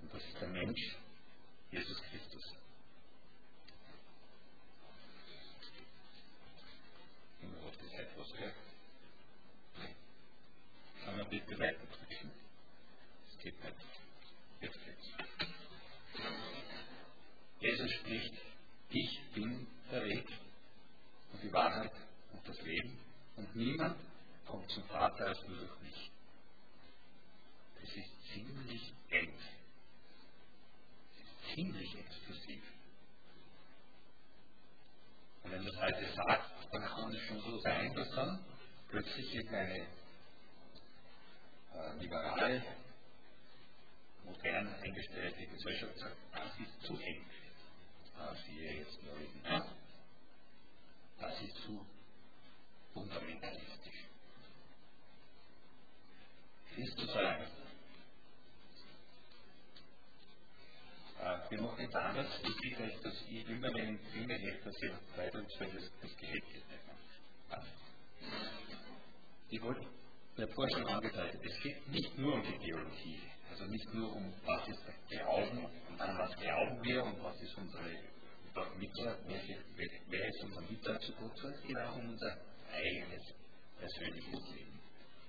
Und das ist der Mensch, Jesus Christus. Immer auf die Zeit was, gell? Kann man bitte weiterdrücken? Das geht nicht. Jetzt geht's. Jesus spricht, ich bin der Weg und die Wahrheit und das Leben und niemand kommt zum Vater als nur durch mich. Das ist ziemlich eng. Das ist ziemlich exklusiv. Und wenn das heute sagt, dann kann es schon so sein, dass dann plötzlich irgendeine liberale, modern eingestellte Gesellschaft sagt, das ist zu eng. Siehe jetzt Norwegen. Das ist zu fundamentalistisch. Christus allein. Wir machen jetzt anders. Ich bitte euch, dass ich immer, wenn ich Filme hätte, dass ihr weiter das Gerät geht. Ich wollte, ich habe vorher schon angedeutet, es geht nicht nur um die Theologie, also nicht nur um, was ist der Glauben, und an was glauben wir und was ist unsere Mittag, wer ist unser Mittag zu Gott, sondern es geht auch um unser eigenes persönliches Leben.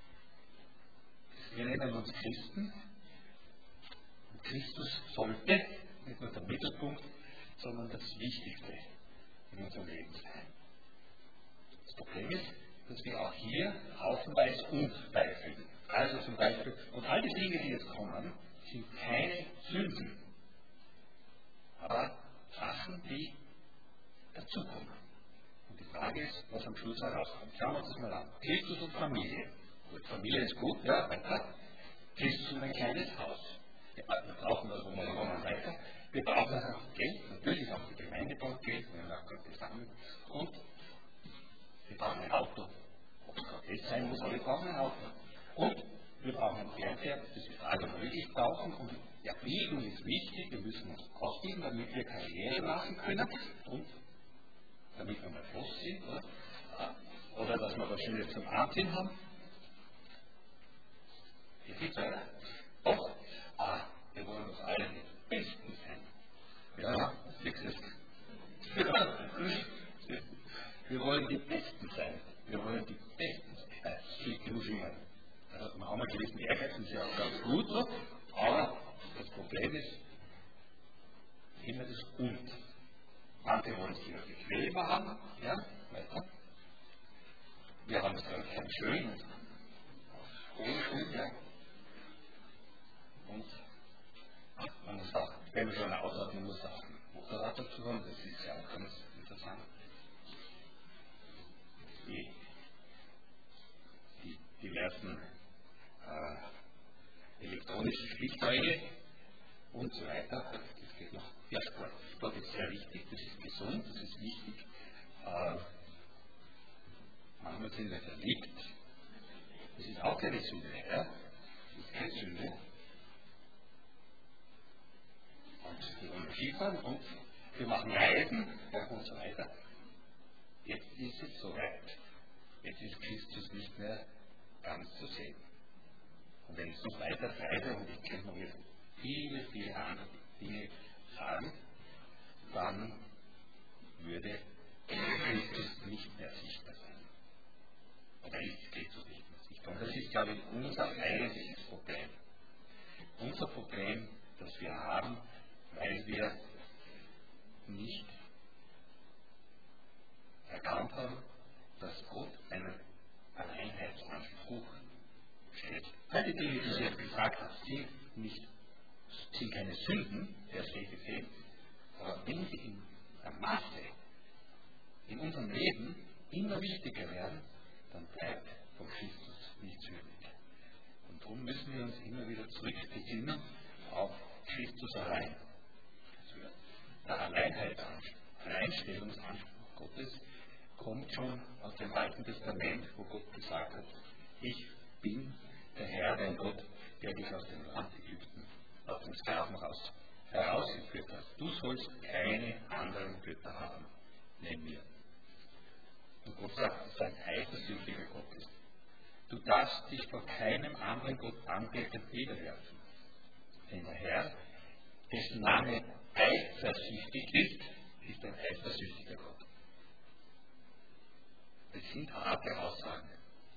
Wir nennen uns Christen und Christus sollte nicht nur der Mittelpunkt, sondern das Wichtigste in unserem Leben sein. Das Problem ist, dass wir auch hier haufenweise unbeifügen. Also zum Beispiel, und all die Dinge, die jetzt kommen, sind keine Sünden, aber Sachen, die dazukommen. Und die Frage ist, was am Schluss herauskommt. Schauen wir uns das mal an. Christus und Familie. Gut, Familie ist gut, ja, weiter. Christus und ein kleines Haus. Ja, wir brauchen das, wo wir kommen weiter. Wir brauchen auch Geld, natürlich auch die Gemeinde braucht Geld, wir haben auch Gott gesammelt. Und wir brauchen ein Auto. Ob es gerade Geld sein muss, aber wir brauchen ein Auto. Und wir brauchen einen Fernseher, das ist die Frage, ob wir wirklich brauchen. Und ja, Bildung ist wichtig, wir müssen uns ausbilden, damit wir Karriere machen können und damit wir mal Boss sind, oder dass wir was Schönes zum Anziehen haben. Wie geht's weiter? Doch, wir wollen doch alle die Besten sein. Ja, nächstes. Wir wollen die Besten sein. Wir wollen die Besten sein. Das steht genug immer. Also, wir haben einen gewissen Ehrgeiz, das ist ja auch ganz gut so, aber das Problem ist immer das Und. Manche wollen es immer bequemer haben, ja, weiter. Wir haben es ganz schön und hohen Schuhen, ja. Und man muss auch, wenn man schon ein Auto hat, man muss auch ein Motorrad dazu haben, das ist ja auch ganz interessant. Die diversen elektronischen Spielzeuge und so weiter, das geht noch. Ja, Sport. Sport ist sehr wichtig, das ist gesund, das ist wichtig. Manchmal sind wir verliebt. Das ist auch keine Sünde, ja? Das ist keine Sünde. Und wir wollen Skifahren und wir machen Reisen, ja, und so weiter. Jetzt ist es soweit. Jetzt ist Christus nicht mehr ganz zu sehen. Und wenn ich noch weiter treibe, und ich könnte noch jetzt viele, viele andere Dinge sagen, dann würde Christus nicht mehr sichtbar sein. Oder ist Christus nicht mehr sichtbar. Und das ist, glaube ich, unser eigentliches Problem. Unser Problem, das wir haben, weil wir nicht erkannt haben, dass Gott einen Einheitsanspruch stellt. All die Dinge, die ich jetzt gesagt habe, sind keine Sünden, per se gesehen, aber wenn sie in der Masse, in unserem Leben immer wichtiger werden, dann bleibt von Christus nichts übrig. Und darum müssen wir uns immer wieder zurückbesinnen auf Christus allein. Der Alleinstellungsanspruch Gottes kommt schon aus dem Alten Testament, wo Gott gesagt hat, ich bin der Herr, dein Gott, der dich aus dem Land Ägypten, aus dem Sklavenhaus herausgeführt hat. Du sollst keine anderen Götter haben, neben mir. Und Gott sagt, dass er ein eifersüchtiger Gott ist. Du darfst dich vor keinem anderen Gott anbetend niederwerfen. Denn der Herr dessen Name eifersüchtig ist ein eifersüchtiger Gott. Das sind harte Aussagen.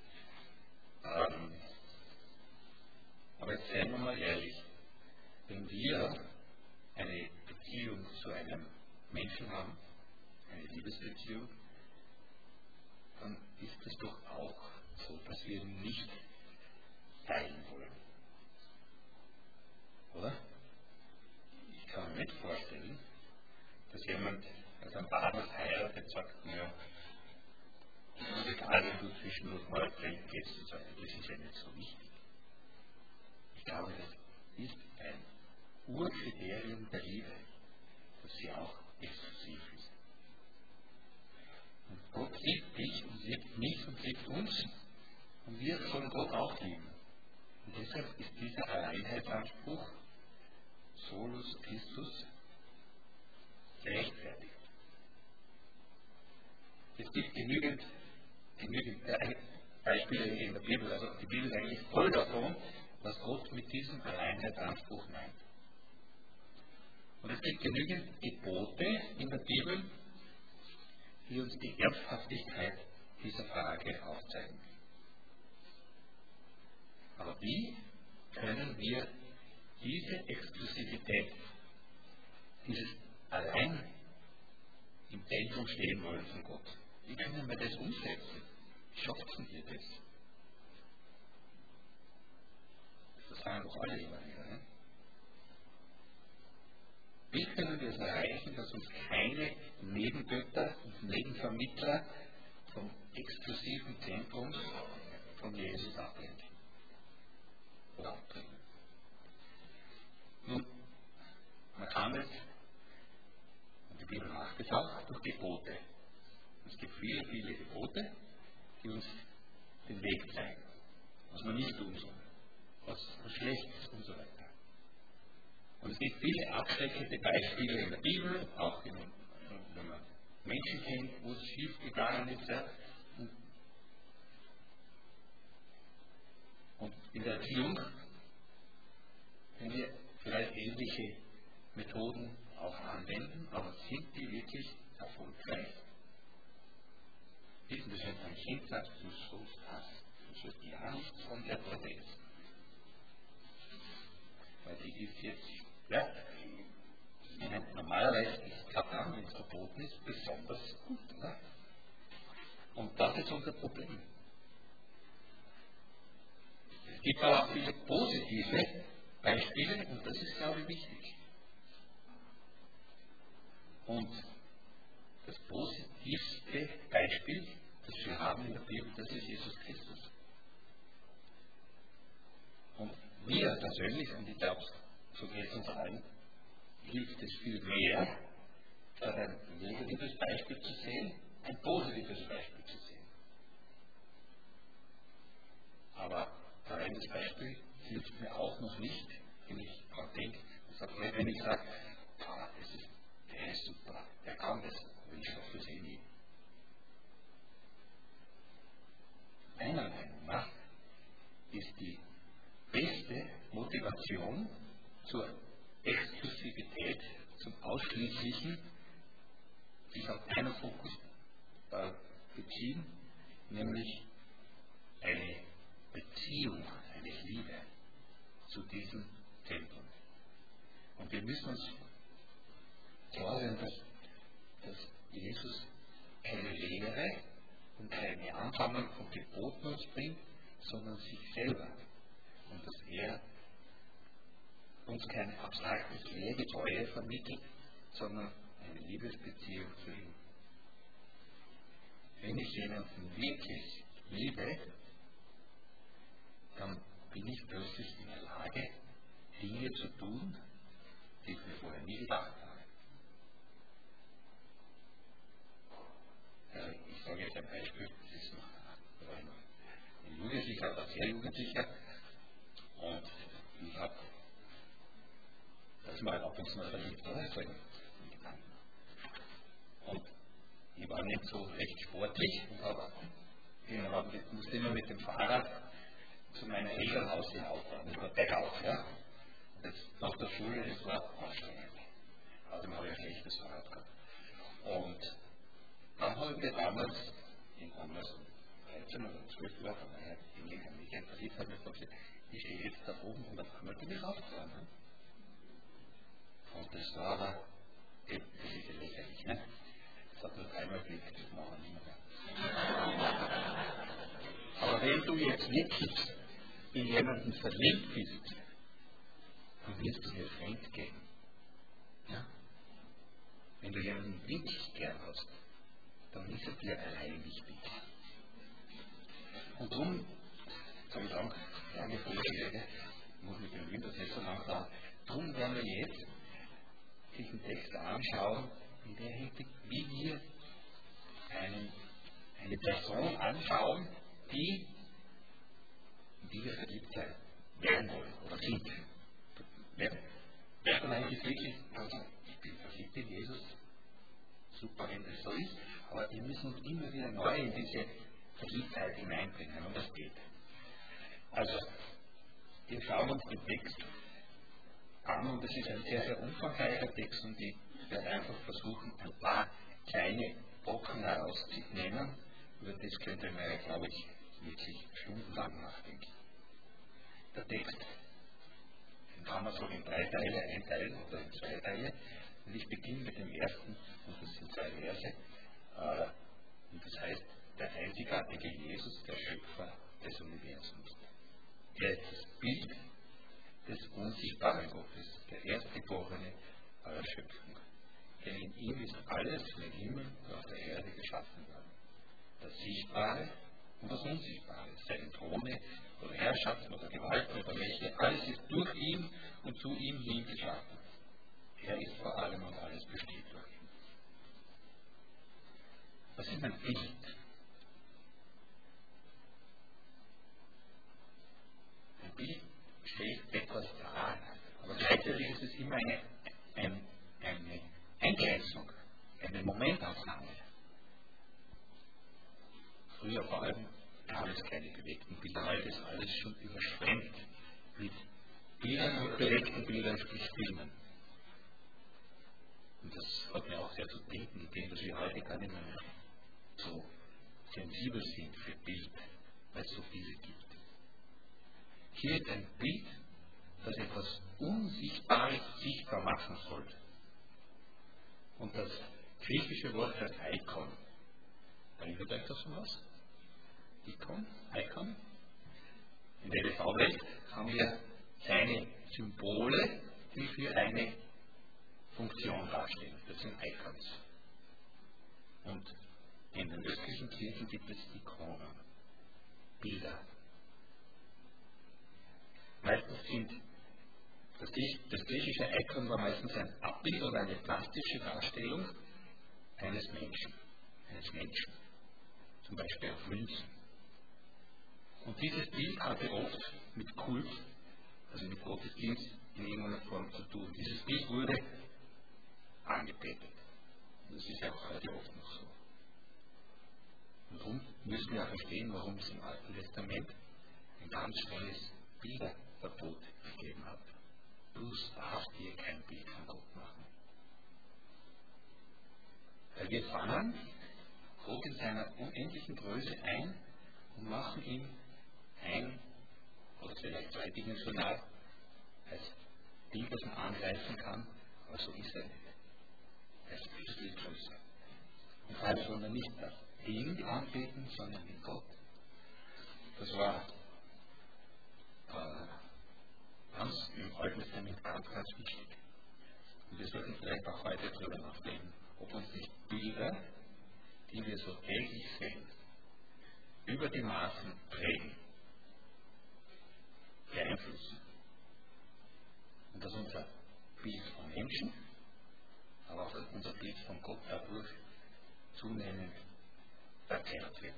Aber jetzt seien wir mal ehrlich. Wenn wir eine Beziehung zu einem Menschen haben, eine Liebesbeziehung, dann ist es doch auch so, dass wir ihn nicht teilen wollen. Oder? Ich kann mir nicht vorstellen, dass jemand, als ein Partner heiratet, sagt, naja, egal, wenn du zwischendurch mal fremd gehst und so weiter, das ist ja nicht so wichtig. Ich glaube, das ist ein Urkriterium der Liebe, dass sie auch exklusiv ist. Und Gott liebt dich und liebt mich und liebt uns und wir sollen Gott auch lieben. Und deshalb ist dieser Alleinheitsanspruch Solus Christus gerechtfertigt. Es gibt genügend Beispiele in der Bibel, also die Bibel ist eigentlich voll davon, was Gott mit diesem Alleinheitsanspruch meint. Und es gibt genügend Gebote in der Bibel, die uns die Ernsthaftigkeit dieser Frage aufzeigen. Aber wie können wir diese Exklusivität, dieses Allein im Zentrum stehen wollen von Gott, wie können wir das umsetzen? Wie schaffen wir das? Das sagen doch alle immer wieder. Ne? Wie können wir es erreichen, dass uns keine Nebengötter und Nebenvermittler vom exklusiven Zentrum von Jesus ablenken oder abbringen? Nun, man kann es, und die Bibel macht es auch, durch Gebote. Es gibt viele, viele Gebote, die uns den Weg zeigen, was man nicht tun soll, was schlecht ist und so weiter. Und es gibt viele abschreckende Beispiele in der Bibel, auch wenn man Menschen kennt, wo es schief gegangen ist. Ja. Und in der Erziehung können wir vielleicht ähnliche Methoden auch anwenden, aber sind die wirklich erfolgreich? Wissen Sie, wenn ein Kind sagt, du sollst das, du sollst ja nichts von der Torte essen. Weil die ist jetzt, ja, normalerweise ist Katan, wenn es verboten ist, besonders gut, oder? Und das ist unser Problem. Es gibt aber auch viele positive Beispiele und das ist, glaube ich, wichtig. Und das positivste Beispiel, das wir haben in der Bibel, das ist Jesus Christus. Und mir persönlich, und ich glaube, so geht es uns allen, hilft es viel mehr, statt ein negatives Beispiel zu sehen, ein positives Beispiel zu sehen. Aber das Beispiel hilft mir auch noch nicht, wenn ich daran denke, wenn ich sage, der ist super, der kann das, aber ich schaffe es eh nie. Meiner Meinung nach ist die beste Motivation zur Exklusivität, zum Ausschließlichen, sich auf einen Fokus beziehen, nämlich eine Beziehung, eine Liebe zu diesem Zentrum. Und wir müssen uns klar sein, dass Jesus keine Lehre und keine Ansammlung von Geboten uns bringt, sondern sich selber. Und dass er uns kein abstraktes Lehrgetreue vermittelt, sondern eine Liebesbeziehung zu ihm. Wenn ich jemanden wirklich liebe, dann bin ich plötzlich in der Lage, Dinge zu tun, die ich mir vorher nie gedacht habe. Ich sage jetzt ein Beispiel, das ist noch ein Jugendlicher oder sehr Jugendlicher, und ich habe das mal ab und zu mal verliebt, oder? Und ich war nicht so recht sportlich, und musste immer mit dem Fahrrad zu meinem Elternhaus hinauffahren, über bergauf, ja. nach der Schule, das war anstrengend. Außerdem habe ich ein schlechtes Fahrrad gehabt. Und dann habe ich mir damals, irgendwann mal so 13 oder 12 Jahre, von daher hingegangen, mich interessiert, habe ich mir vorgestellt, ich stehe jetzt da oben und auf einmal bin ich raufgefahren. Ne? Und das war aber, das ist ja lächerlich, ne? Das hat nur dreimal Glück, das machen wir nicht mehr. Aber wenn du jetzt wirklich in jemanden verliebt bist, dann wirst du dir fremd gehen. Ja? Wenn du jemanden wirklich gern hast, dann ist er dir allein wichtig. Und darum, soll ich sagen, lange Vorrede, ich muss mich bemühen, dass nicht so lang dauert, darum werden wir jetzt diesen Text anschauen, in der Hinsicht, wie wir eine Person anschauen, in die wir verliebt sein werden wollen oder sind. Wer von euch ist wirklich, also ich bin verliebt in Jesus, super, wenn das so ist, aber wir müssen uns immer wieder neu in diese Verliebtheit hineinbringen, und das geht. Also, wir schauen uns den Text an, und das ist ein sehr, sehr umfangreicher Text, und ich werde einfach versuchen, ein paar kleine Brocken herauszunehmen. Über das könnte man ja, glaube ich, wirklich stundenlang nachdenken. Der Text, den kann man so in 3 Teile einteilen oder in 2 Teile. Und ich beginne mit dem ersten, und das sind 2 Verse. Und das heißt, der einzigartige Jesus, der Schöpfer des Universums. Er ist das Bild des unsichtbaren Gottes, der Erstgeborene aller Schöpfung. Denn in ihm ist alles im Himmel und auf der Erde geschaffen worden. Das Sichtbare und das Unsichtbare, seine Throne oder Herrschaften oder Gewalten oder Mächte, alles ist durch ihn und zu ihm hin geschaffen. Er ist vor allem und alles besteht durch ihn. Was ist ein Bild? Ein Bild stellt etwas dar, aber gleichzeitig ist es immer eine Eingrenzung, eine Momentaufnahme. Früher vor allem gab es keine bewegten Bilder, heute ist alles schon überschwemmt mit Bildern und bewegten Bildern, sprich Filmen. Und das hat mir auch sehr zu denken, indem dass wir heute gar nicht mehr so sensibel sind für Bild, weil es so viele gibt. Hier ist ein Bild, das etwas Unsichtbares sichtbar machen soll. Und das griechische Wort heißt Icon. Erinnert euch das schon was? Icon. In der EDV-Welt haben wir seine Symbole, die für eine Funktion darstellen. Das sind Icons. Und in den östlichen Kirchen gibt es Ikonen, Bilder. Meistens sind das griechische Icon war meistens ein Abbild oder eine plastische Darstellung eines Menschen. Zum Beispiel auf Münzen. Und dieses Bild hatte oft mit Kult, also mit Gottesdienst in irgendeiner Form zu tun. Dieses Bild wurde angebetet. Und das ist ja auch heute oft noch so. Und darum müssen wir auch verstehen, warum es im Alten Testament ein ganz strenges Bilderverbot gegeben hat. Du darfst dir kein Bild von Gott machen. Weil wir fangen Gott in seiner unendlichen Größe ein und machen ihn ein oder vielleicht zweidimensional als Bild, das man angreifen kann, aber so ist er nicht. Er ist viel größer. Und vor allem soll man nicht das Ding anbeten, sondern den Gott. Das war im Alten Testament ganz, ganz wichtig. Und wir sollten vielleicht auch heute darüber nachdenken, ob uns nicht Bilder, die wir so täglich sehen, über die Maßen prägen, beeinflussen. Und dass unser Bild von Menschen, aber auch unser Bild von Gott dadurch zunehmend verzerrt wird.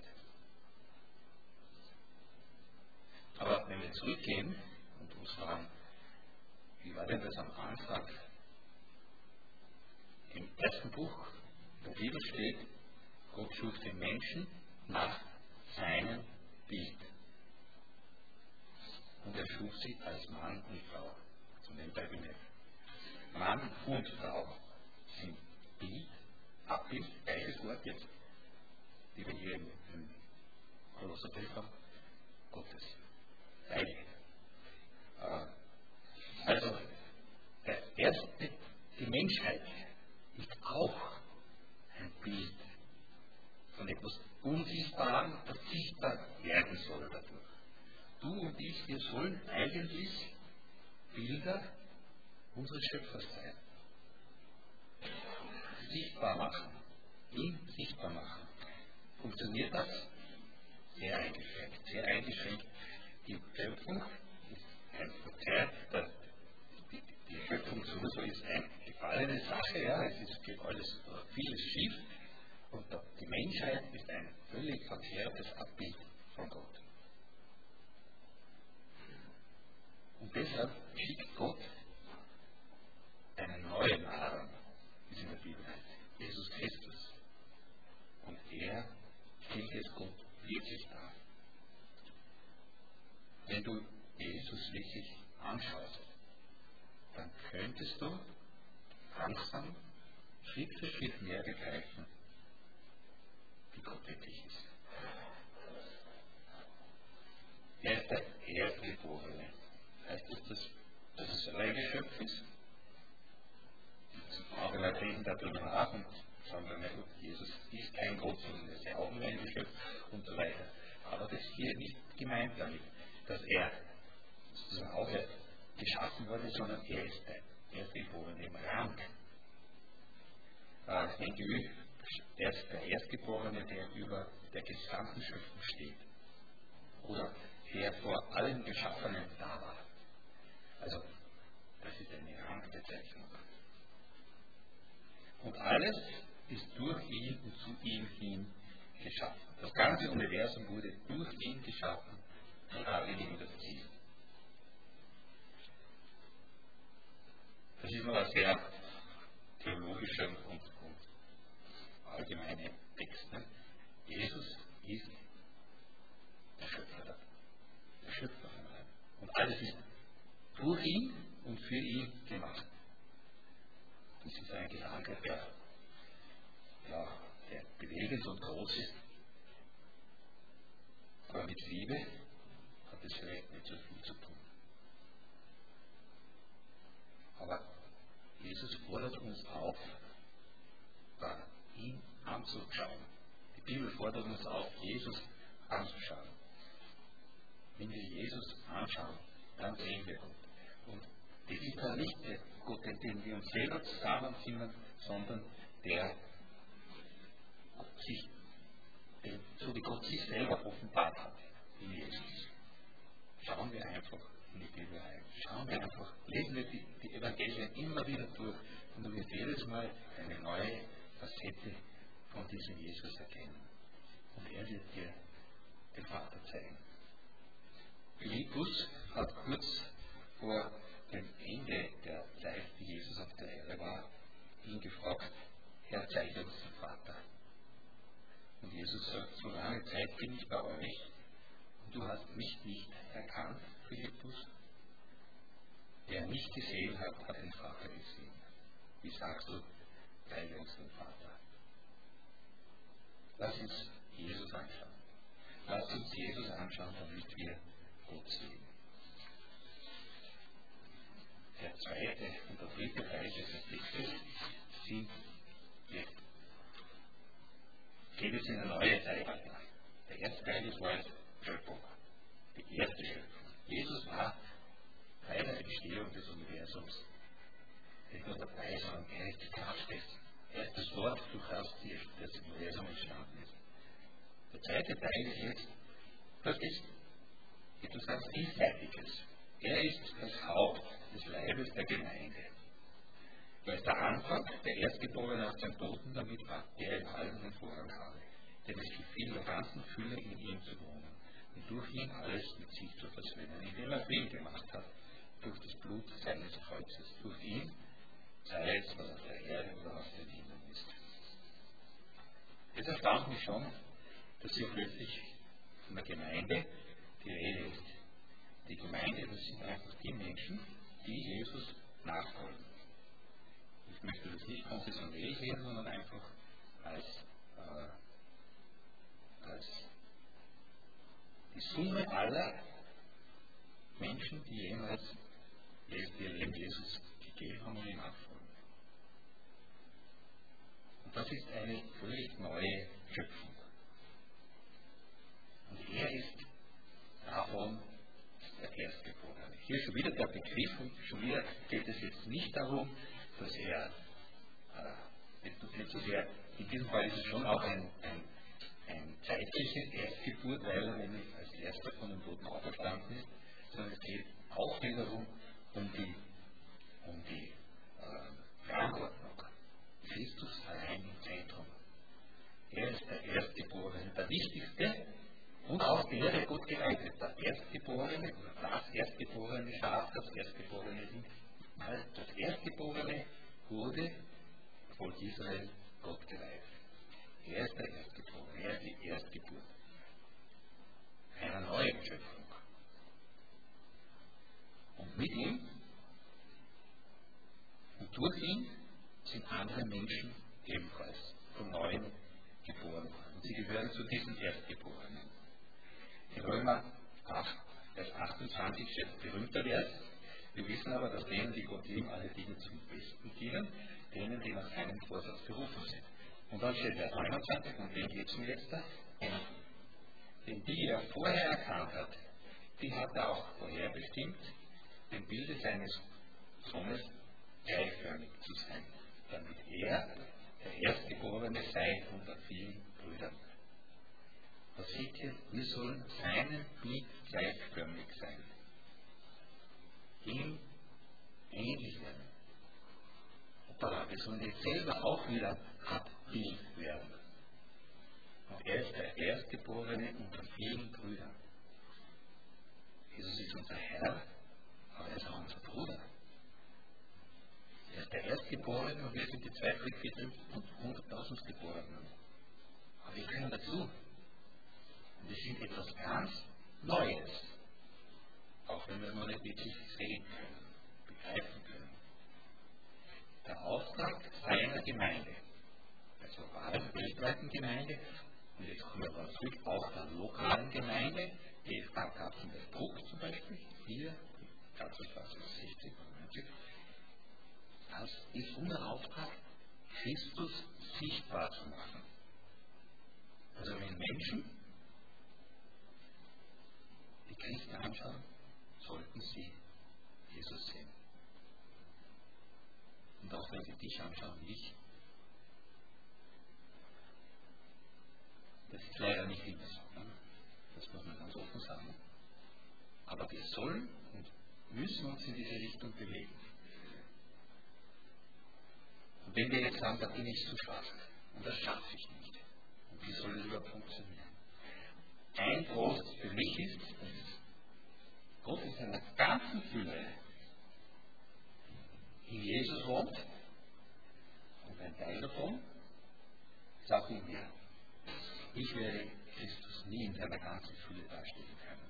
Aber wenn wir zurückgehen und uns fragen, wie war denn das am Anfang? Im ersten Buch der Bibel steht, Gott schuf den Menschen nach seinem Bild. Und er schuf sie als Mann und Frau. Also nebenbei bemerkt. Mann und Frau sind Bild, Abbild, beides Wort jetzt, die wir hier im Kolosserbrief haben, Gottes. Beide. Also, die Menschheit ist auch ein Bild von etwas Unsichtbarem, das sichtbar werden soll dadurch. Du und ich, wir sollen eigentlich Bilder unseres Schöpfers sein. Sichtbar machen. Ihn sichtbar machen. Funktioniert das? Sehr eingeschränkt. Sehr eingeschränkt. Die Schöpfung ist ein Verzerrt. Die Schöpfung sowieso ist eine gefallene Sache. Ja. Es geht alles, vieles schief. Und die Menschheit ist ein völlig verzerrtes Abbild von Gott. Und deshalb schickt Gott einen neuen Aaron, wie es in der Bibel heißt, Jesus Christus. Und er stellt es Gott wirklich dar. Wenn du Jesus wirklich anschaust, dann könntest du langsam, Schritt für Schritt mehr begreifen, wie Gott wirklich ist. Er ist der Erstgeborene. Heißt das, dass es ein Geschöpf ist? Auch Leute reden darüber nach und sagen dann, Jesus ist kein Gott, sondern er ist ja auch nur ein Geschöpf und so weiter. Aber das ist hier nicht gemeint damit, dass er sozusagen auch geschaffen wurde, sondern er ist der Erstgeborene im Rang. Er ist der Erstgeborene, der über der gesamten Schöpfung steht. Oder der vor allem Geschaffenen da war. Also, das ist eine Rangbezeichnung. Und alles ist durch ihn und zu ihm hin geschaffen. Das ganze Universum wurde durch ihn geschaffen, wie du das siehst. Das ist nur ein sehr theologischer und allgemeiner Text. Ne? Jesus ist der Schöpfer. Der Schöpfer von allem. Und alles ist durch ihn und für ihn gemacht. Das ist ein Gedanke, der bewegend und groß ist. Aber mit Liebe hat es vielleicht nicht so viel zu tun. Aber Jesus fordert uns auf, ihn anzuschauen. Die Bibel fordert uns auf, Jesus anzuschauen. Wenn wir Jesus anschauen, dann sehen wir Gott. Und das ist dann nicht der Gott, den wir uns selber zusammenfinden, sondern der sich, so wie Gott sich selber offenbart hat in Jesus. Schauen wir einfach in die Bibel rein. Schauen wir einfach, lesen wir die Evangelien immer wieder durch und du wirst jedes Mal eine neue Facette von diesem Jesus erkennen. Und er wird dir den Vater zeigen. Philippus hat kurz vor dem Ende der Zeit, die Jesus auf der Erde war, ihn gefragt, Herr, zeige uns den Vater. Und Jesus sagt, so lange Zeit bin ich bei euch und du hast mich nicht erkannt, Philippus. Der nicht gesehen hat, hat den Vater gesehen. Wie sagst du, zeige uns den Vater? Lass uns Jesus anschauen. Lass uns Jesus anschauen, damit wir Gott sehen. Der zweite und der dritte Teil des Textes sind jetzt. Geht es in eine neue Zeitalter. Der erste Teil ist als Schöpfung. Die erste Schöpfung. Jesus war bei der Entstehung des Universums nicht nur dabei, sondern er ist die Kraft dessen. Er ist das Wort, durch das das Universum entstanden ist. Der zweite Teil ist jetzt, das ist etwas ganz Vielseitiges. Er ist das Haupt des Leibes der Gemeinde. Er ist der Anfang, der Erstgeborene aus den Toten, damit er im Allen den Vorrang habe. Denn es gefiel der ganzen Fülle in ihm zu wohnen und durch ihn alles mit sich zu versöhnen, indem er Frieden gemacht hat, durch das Blut seines Kreuzes. Durch ihn, sei es, was auf der Erde oder auf den Himmel ist. Es erstaunt mich schon, dass hier plötzlich von der Gemeinde die Rede ist. Die Gemeinde, das sind einfach die Menschen, die Jesus nachfolgen. Ich möchte das nicht konfessionell sehen, sondern einfach als die Summe aller Menschen, die jemals ihr Leben Jesus gegeben haben und ihm nachfolgen. Und das ist eine völlig neue Schöpfung. Und er ist davon der Erstgeborene. Hier schon wieder der Begriff und schon wieder geht es jetzt nicht darum, dass er, nicht so sehr, in diesem Fall ist es schon auch ein zeitliche Erstgeburt, weil er nämlich als Erster von den Toten auferstanden ist, sondern es geht auch wiederum um die Verantwortung. Christus allein im Zentrum. Er ist der Erstgeborene, der wichtigste und auch der, der Gott geleitet. Der Erstgeborene, oder das Erstgeborene Schaf, das Erstgeborene Rind. Das Erstgeborene wurde Volk Israel Gott geleitet. Er ist der Erstgeborene, er ist die Erstgeburt einer neuen Schöpfung. Und mit ihm und durch ihn sind andere Menschen ebenfalls von Neuem geboren worden. Und sie gehören zu diesen Erstgeborenen. In Römer 8, Vers 28 steht berühmter Vers. Wir wissen aber, dass denen, die Gott lieben, alle Dinge zum Besten dienen, denen, die nach seinem Vorsatz berufen sind. Und dann steht Vers 29, und den geht es mir jetzt da. Denn die er vorher erkannt hat, die hat er auch vorherbestimmt, dem Bilde seines Sohnes gleichförmig zu sein, damit er der Erstgeborene sei unter vielen Brüdern. Was seht ihr? Wir sollen seinem Bild gleichförmig sein. Ihm ähnlich werden. Hoppala, wir sollen jetzt selber auch wieder Abbild werden. Und er ist der Erstgeborene unter vielen Brüdern. Jesus ist unser Herr, aber er ist auch unser Bruder. Er ist der Erstgeborene und wir sind die Zweitviertel und 100.000 Geborenen. Aber wir gehören dazu. Und wir sind etwas ganz Neues. Auch wenn wir es noch nicht wirklich sehen können, begreifen können. Der Auftrag seiner Gemeinde, der globalen, weltweiten Gemeinde, und jetzt kommen wir mal zurück, auch der lokalen Gemeinde, die gab es in der Bruch zum Beispiel, hier, Katzelstraße 60, 90, das ist unser Auftrag, Christus sichtbar zu machen. Also wenn Menschen die Christen anschauen, sollten sie Jesus sehen. Und auch wenn sie dich anschauen, mich. Das ist leider nicht immer so. Ne? Das muss man ganz offen sagen. Aber wir sollen und müssen uns in diese Richtung bewegen. Und wenn wir jetzt sagen, da bin ich zu schwach und das schaffe ich nicht. Und wie soll es überhaupt funktionieren? Ein Trost für mich ist, dass Gott in seiner ganzen Fülle in Jesus wohnt und ein Teil davon ist auch in mir. Ich werde Christus nie in seiner ganzen Fülle darstellen können.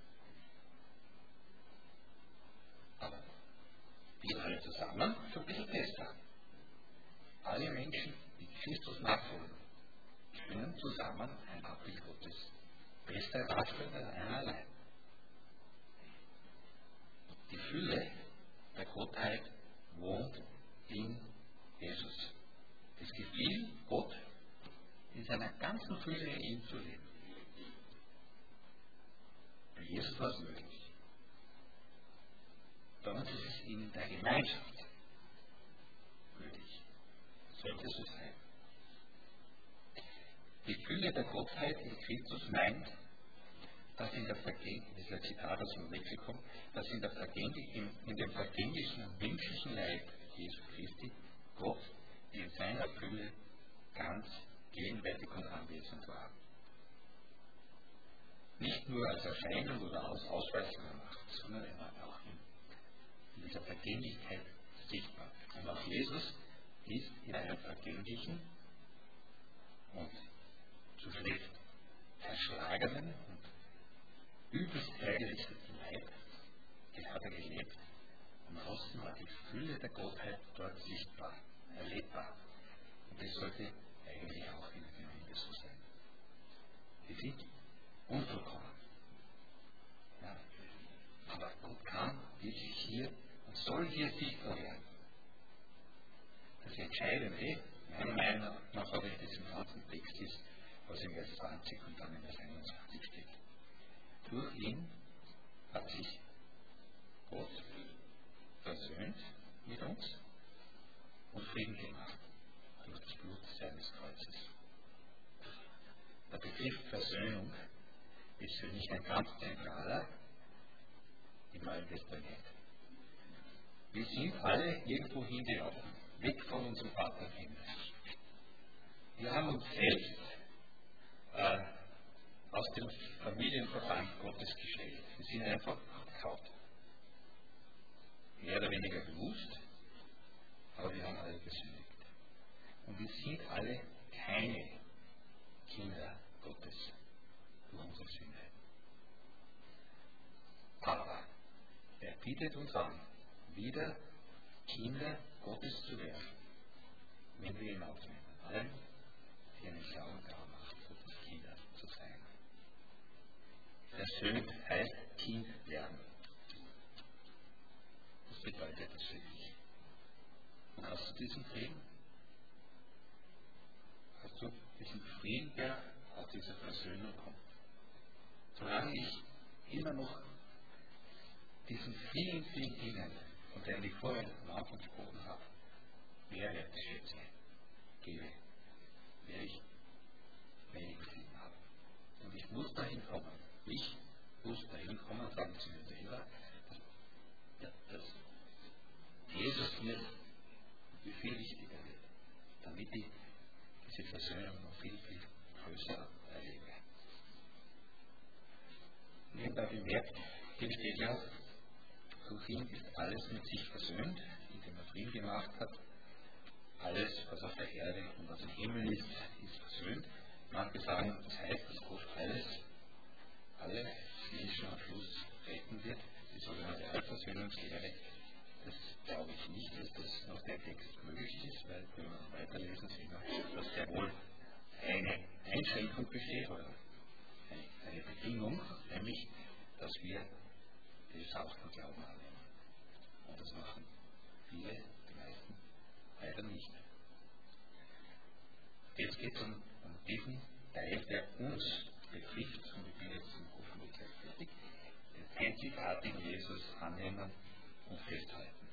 Aber wir alle zusammen schon ein bisschen besser. Alle Menschen, die Christus nachfolgen, können zusammen ein Abbild Gottes besser darstellen als einer allein. Die Fülle der Gottheit wohnt in Jesus. Es gefiel Gott, in seiner ganzen Fülle in ihm zu leben. Bei Jesus war es möglich. Bei uns ist es in der Gemeinschaft möglich. Sollte so sein. Die Fülle der Gottheit in Christus meint, dass in der Vergänglichkeit, das ist ein Zitat aus dem Lexikon, dass in dem vergänglichen menschlichen Leib Jesu Christi Gott in seiner Fülle ganz gegenwärtig und anwesend war. Nicht nur als Erscheinung oder als Ausweis seiner Macht, sondern er war auch in dieser Vergänglichkeit sichtbar. Und auch Jesus ist in einem vergänglichen und zu schlecht verschlagenen und übelst hergerichteten Leib, den hat er gelebt. Und trotzdem war die Fülle der Gottheit dort sichtbar, erlebbar. Und das sollte eigentlich auch in der Gemeinde so sein. Wir sind unvollkommen. Ja. Aber Gott kann wirklich hier und soll hier sichtbar werden. Das Entscheidende, meiner Meinung nach, aber in diesem ganzen Text ist, was in Vers 20 und dann in Vers 21 steht. Durch ihn hat sich Gott versöhnt mit uns und Frieden gemacht durch das Blut seines Kreuzes. Der Begriff Versöhnung ist für mich ein ganz zentraler im Neuen Testament. Wir sind alle irgendwo hingelaufen, weg von unserem Vater im Himmel. Wir haben uns selbst aus dem Familienverband Gottes gestellt. Wir sind einfach abgehauen. Mehr oder weniger bewusst, aber wir haben alle gesündigt. Und wir sind alle keine Kinder Gottes durch unsere Sünde. Aber er bietet uns an, wieder Kinder Gottes zu werden, wenn wir ihn aufnehmen. Allen, die einen Glauben daran macht, Gottes Kinder zu sein. Versöhnt heißt Kind werden. Was bedeutet das für dich? Und hast du diesen Frieden? Hast du diesen Frieden, der aus dieser Versöhnung kommt? Solange ich immer noch diesen vielen Dingen, von denen ich vorher am Anfang gesprochen habe, Mehrwertschätze gebe, werde ich wenig Frieden haben. Und ich muss dahin kommen. Ich muss dahin kommen, sagen zu mir selber, dass Jesus mir viel wichtiger wird, damit ich diese Versöhnung noch viel, viel größer erlebe. Nebenbei bemerkt, hier steht ja, durch ihn ist alles mit sich versöhnt, indem er Frieden gemacht hat. Alles, was auf der Erde und was im Himmel ist, ist versöhnt. Manche sagen, das heißt, dass Gott alle Menschen am Schluss retten wird, die sogenannte Allversöhnungslehre. Das glaube ich nicht, dass das nach dem Text möglich ist, weil wenn wir weiterlesen, sehen wir, dass sehr wohl eine Einschränkung besteht oder eine Bedingung, nämlich, dass wir das auch vom Glauben annehmen. Und das machen viele, die meisten, leider nicht. Jetzt geht es um diesen Teil, der uns betrifft, und ich bin jetzt im hoffentlich gleich fertig, den einzigartigen Jesus annehmen und festhalten.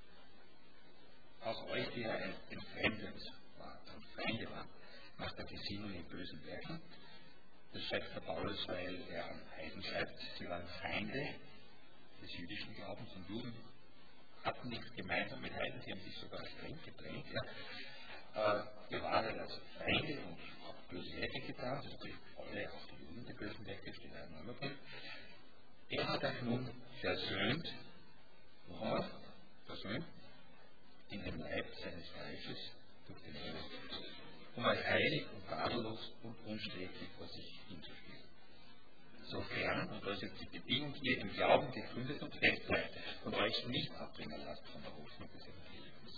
Auch euch, die ja entfremdet und Feinde waren, macht er Gesinnung in bösen Werken. Das schreibt der Paulus, weil er an Heiden schreibt, sie waren Feinde des jüdischen Glaubens und Juden hatten nichts gemeinsam mit Heiden, sie haben sich sogar streng getrennt. Ja. Wir waren also Feinde und auch böse Werke getan, das betrifft alle, auch die Juden, die bösen Werke, steht ein anderer Brief. Er hat euch nun versöhnt, nochmal, versöhnt, in dem Leib seines Fleisches durch den Tod, um euch heilig und tadellos und unsträflich vor sich hinzustellen. Sofern, und das ist jetzt die Bedingung, ihr im Glauben gegründet und fest bleibt und euch nicht abbringen lasst von der Hoffnung des Evangeliums.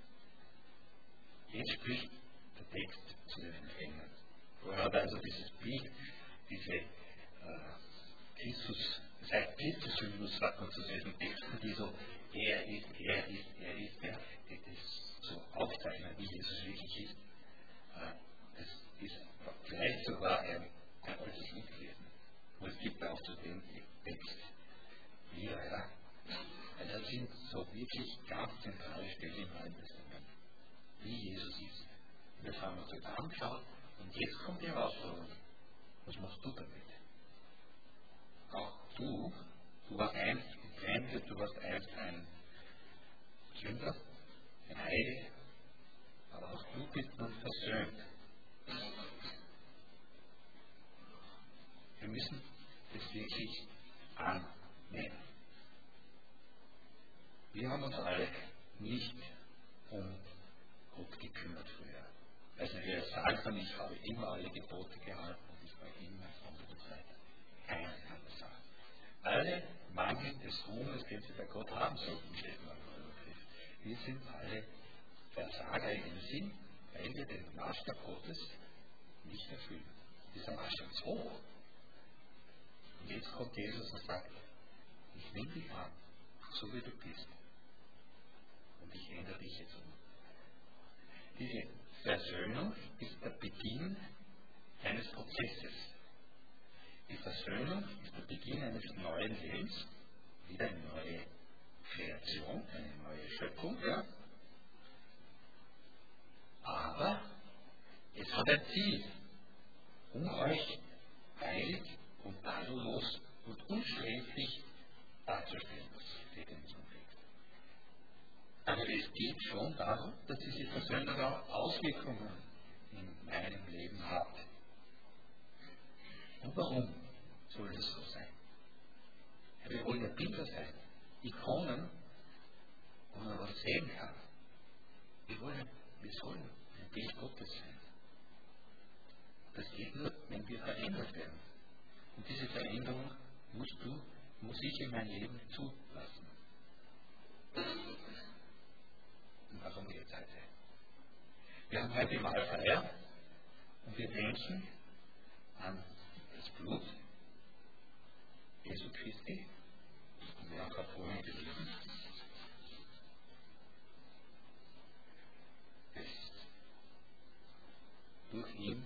Jetzt spricht der Text zu den Empfängern. Vorher hat also dieses Bild, diese Christus, das heißt Christus-Hymnus, sagt man zu solchen Texten, die so er ist, ja, die das so aufzeichnen, wie Jesus wirklich ist. Das ist vielleicht sogar ein altes Lied gewesen. Und es gibt auch zu dem Text Lieder, ja. Also das sind so wirklich ganz zentrale Stellen im Neuen Testament, wie Jesus ist. Und das haben wir uns jetzt angeschaut und jetzt kommt die Herausforderung. Was machst du damit? Auch du warst einst entfremdet, du warst einst ein Sünder, ein Heide, aber auch du bist nun versöhnt. Wir müssen das wirklich annehmen. Wir haben uns alle nicht um Gott gekümmert früher. Also wir sagen von, ich habe immer alle Gebote gehalten und ich war immer von der Zeit. Keiner kann das sagen. Alle Mangel Rahmen des Ruhmes, den sie bei Gott haben sollten, steht im Römerbrief. Wir sind alle Versager im Sinn, weil wir den Maßstab Gottes nicht erfüllen. Dieser Maßstab ist hoch. Und jetzt kommt Jesus und sagt, ich nehme dich an, so wie du bist. Und ich ändere dich jetzt um. Diese Versöhnung ist der Beginn eines Prozesses. Die Versöhnung ist der Beginn eines neuen Lebens, wieder eine neue Kreation, eine neue Schöpfung. Ja? Aber es hat ein Ziel, um euch heilig und tadellos und unsträflich darzustellen. Das steht in unserem Text. Aber es geht schon darum, dass diese Versöhnung auch Auswirkungen in meinem Leben hat. Und warum soll das so sein? Ja, wir wollen ja Bilder sein, Ikonen, wo man was sehen kann. Wir sollen ein Bild Gottes sein. Das geht nur, wenn wir verändert werden. Und diese Veränderung muss ich in mein Leben zulassen. Und darum geht es heute. Wir haben heute Mahlfeier und wir denken an das Blut Jesu Christi. Wir haben gerade vorhin gelesen. Durch ihn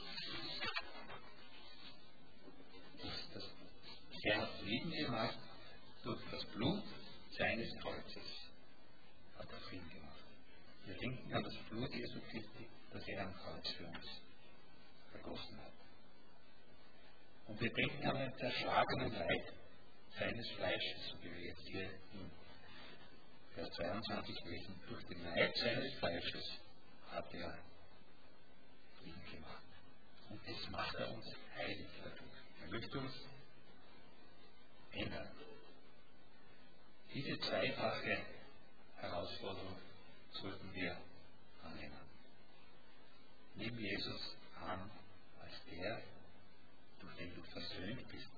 er hat Frieden gemacht, durch das Blut seines Kreuzes hat er Frieden gemacht. Wir denken an das Blut Jesu Christi, das er am Kreuz für uns vergossen hat. Und wir denken an ein zerschlagenen Leib seines Fleisches, so wie wir jetzt hier in Vers 22 lesen. Durch den Leib seines Fleisches hat er Frieden gemacht. Und das macht er uns heilig dadurch. Er möchte uns ändern. Diese zweifache Herausforderung sollten wir annehmen. Nimm Jesus an als der, durch den du versöhnt bist.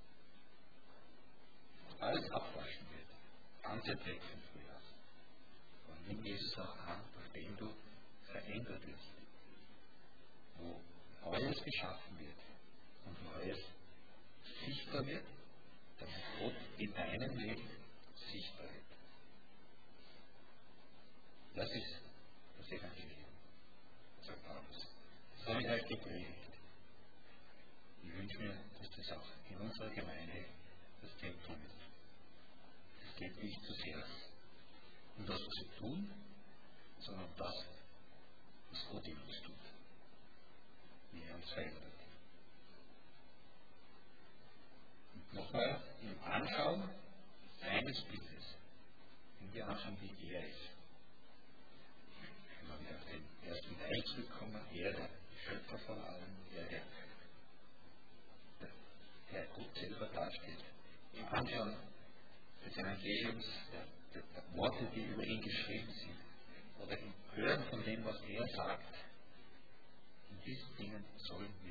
Alles abwaschen wird. Ganze Dreck von früher. Und nimm Jesus auch an, durch den du verändert wirst. Wo Neues geschaffen wird und Neues sichtbar wird, damit Gott in deinem Leben sichtbar wird. Das ist das Evangelium, sagt Paulus. Das habe ich euch gepredigt. Ich wünsche mir, dass das auch in unserer Gemeinde das Zentrum ist. Es geht nicht so sehr um das, was wir tun, sondern um das, was Gott in uns tut, wie er uns verändert. Und nochmal im Anschauen seines Bildes, wenn wir anschauen, wie er ist. Wenn wir wieder auf den ersten Teil zurückkommen, er der Schöpfer von allem, er der Gott selber dasteht. Im Anschauen des Evangeliums, der Worte, die über ihn geschrieben sind, oder im Hören von dem, was er sagt, in diesen Dingen sollen